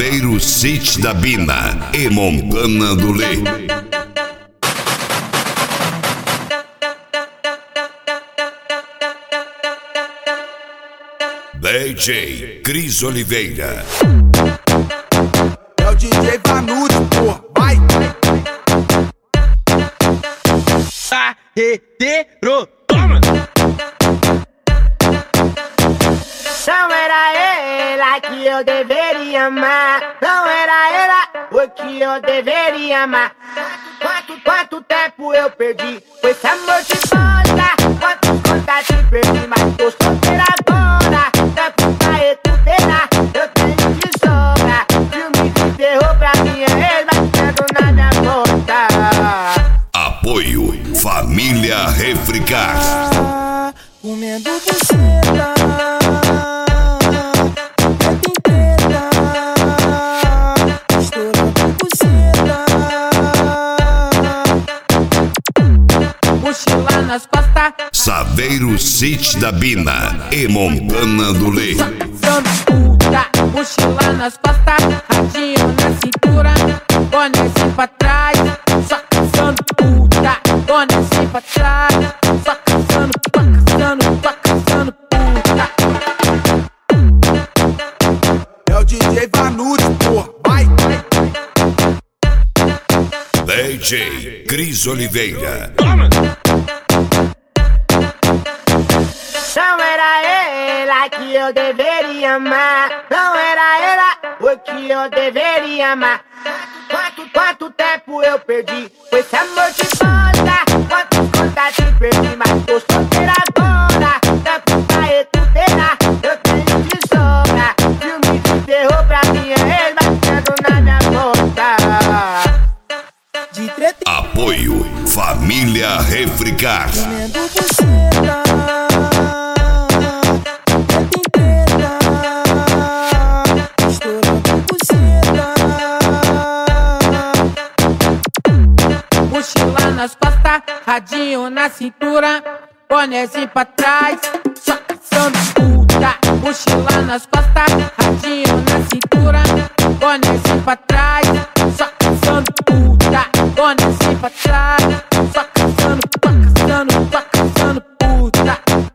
Saveiro City da Bina e Montana do Lê. DJ Cris Oliveira. É o DJ Vanucci, porra, vai! Carreteiro, toma! Não era ela que eu deveria amar. Não era ela o que eu deveria amar. Quanto tempo eu perdi com esse amor de bosta. Quantos contatos perdi, mas tô solteira agora. Da puta recuperar, eu tenho de sobra. Filme de terror pra minha ex, batendo na minha porta. Apoio Família Refricar. Comendo buceta, inteira, estourando buceta. Mochila nas costas, Saveiro City da Bina e Montana do Lê. sendo puta. Mochila nas costas, radinho na cintura, boné assim pra trás. Só caçando puta, boné assim pra trás. Só caçando, tô caçando puta. É o DJ Vanucci, porra, vai! DJ Cris Oliveira. Não era ela que eu deveria amar. Não era ela o que eu deveria amar. Quanto tempo eu perdi com esse amor de bosta. Quantos contatos perdi, mas tô solteira agora. Da puta recuperar, eu tenho de sobra. Filme de terror pra minha ex, batendo na minha porta. De treta, Apoio Família Refricar. comendo buceta, inteira, estourando buceta. Mochila nas costas, radinho na cintura, bonézinho pra trás, só caçando puta. Mochila nas costas, radinho na cintura, bonézinho pra trás, só caçando puta. Bonézinho pra trás, só caçando, tô caçando puta.